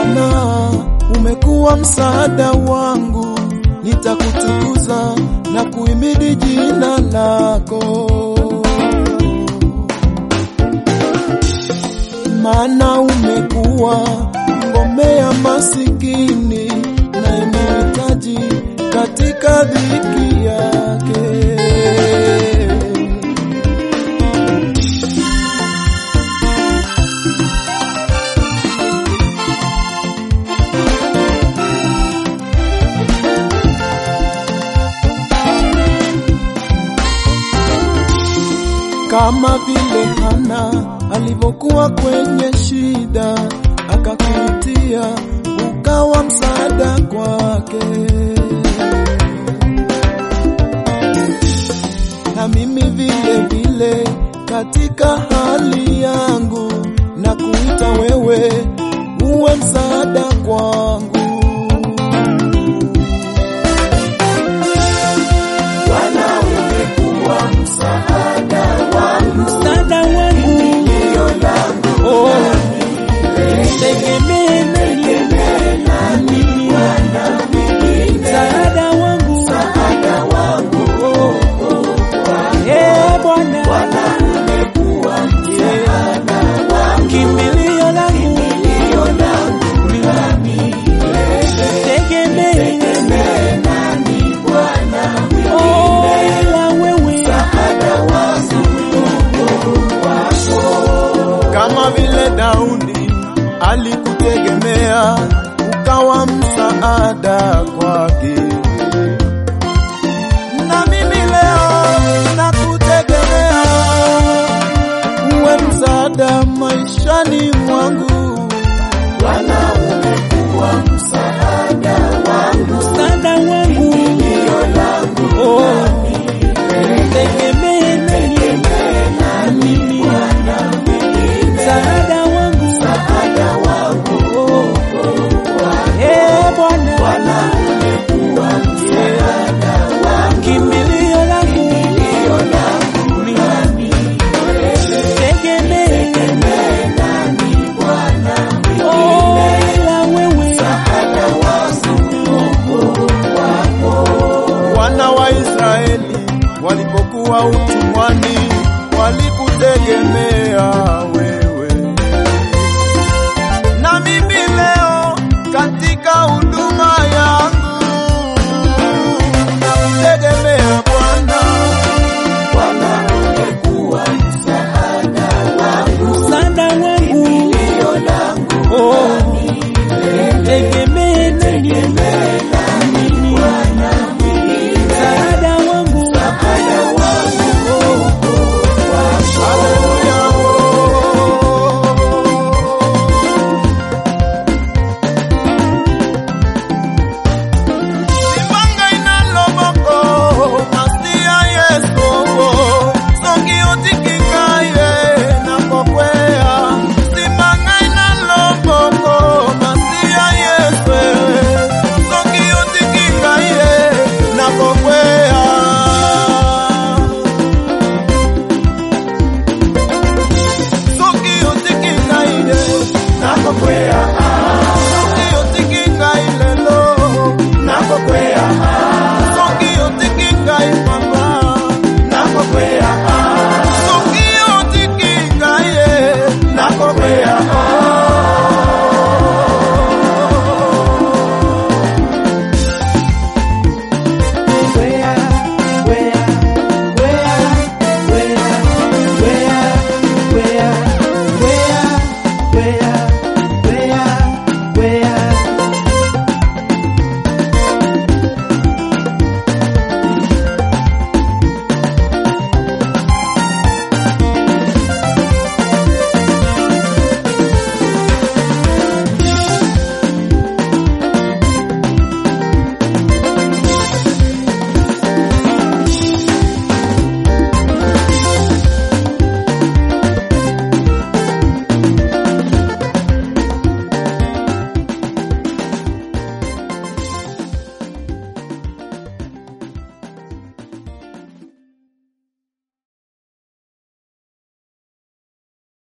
Bwana, umekuwa msaada wangu, nitakutukuza na kuhimidi jina lako. Maana umekuwa ngome ya masikini na inahitaji katika dhiki yake. Kama vile Hana alivyokuwa kwenye shida, akakuitia ukawa msaada kwake. Na mimi vile vile katika hali yangu na kuita wewe uwe msaada kwangu. Bwana, umekuwa msaada wangu, Msaada wangu, kimbilio langu, tegemee nani Bwana, msaada wangu, Bwana, Bwana, umekuwa msaada wangu, kimbilio langu, tegemee nani Bwana, ila wewe, msaada wangu wako. kama vile Daudi alikutegemea ukawa msaada kwake. Na mimi leo nakutegemea uwe msaada maishani mwangu. Bwana, umekuwa msaada wangu, Msaada wangu, kimbilio langu, tegemee nani Bwana, msaada wangu, msaada wangu Bwana, Bwana, umekuwa msaada wangu, kimbilio langu, tegemee nani Bwana, ila wewe. msaada wako. Wana wa Israeli walipokuwa utumwani walikutegemea wewe, na mimi leo katika huduma yangu nakutegemea Bwana. Bwana, umekuwa msaada wangu, Msaada wangu, kimbilio langu, tegemee nani Bwana, msaada wangu, haleluya. Simanga inaloboko mastia Yesu songi otikikaye napokwea. Simanga inaloboko mastia Yesu songi otikikaye napokwea. Songi otikikaye napokwea, songi otikikaye lo napokwea, songi otikikaye mama napokwea, songi otikikaye napokwea, where